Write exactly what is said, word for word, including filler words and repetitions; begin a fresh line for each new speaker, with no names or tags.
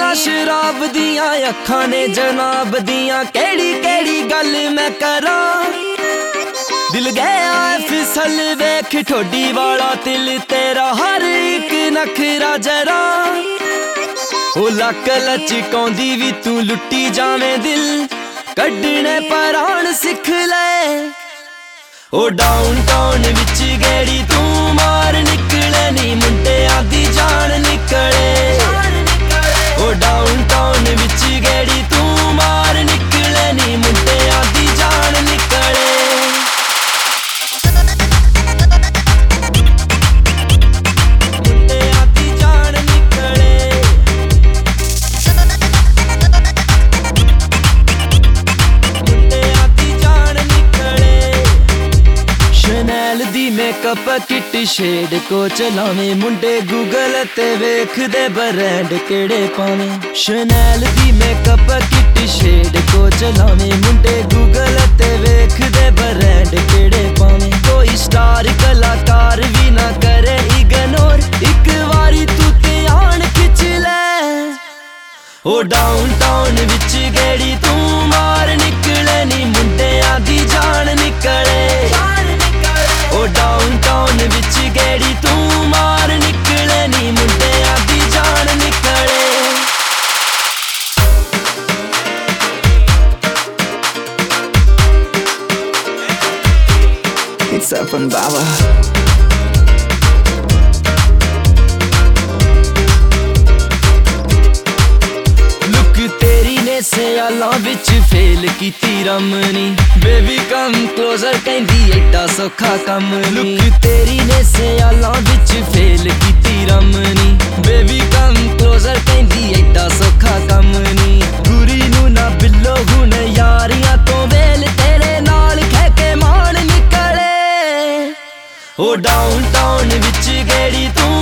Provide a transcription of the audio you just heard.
नजरां शराब दियां अखां ने जनाब दियां केड़ी केड़ी गल मैं करां दिल गया फिसल वेख ठोडी वाला तिल तेरा हर एक नखरा जरा ओ लक लचकाउंदी भी तू लुट्टी जावें दिल कड्डने पराण सिख ले ओ डाउन टाउन विच गेड़ी तू मार निकले नी मुंडियां दी जान निकले ओ डाउन टाउन विच गेड़ी तू मार निकले नी मुंडियां दी जान निकले मेकअप किट शेड को चलावे मुंडे गूगल ते वेखदे ब्रांड केड़े पावे शनैल दी मेकअप किट शेड को चलावे मुंडे गूगल ते वेखदे ब्रांड केड़े पावे कोई स्टार कलाकार भी ना करे इग्नोर एक बारी तू ध्यान खिच ले ओ डाउन टाउन विच गेड़ी तू मार निकले नी मुंडियां दी जान निकले ओ डाउन टाउन विच गेड़ी तू मार निकले नी मुंडियां दी जान निकले It's up and Baba सियालां विच फेल कीती रमनी बेबी कम क्लोजर कहंदी एडा सौखा कम लुक तेरी ने सियालां विच फेल कीती रमनी बेबी कम क्लोजर कहंदी एडा सौखा कम नी गुरी नू ना बिल्लो हुन यारियां तो वेल तेरे नाल खह के मान निकले ओ डाउन टाउन विच गेड़ी तू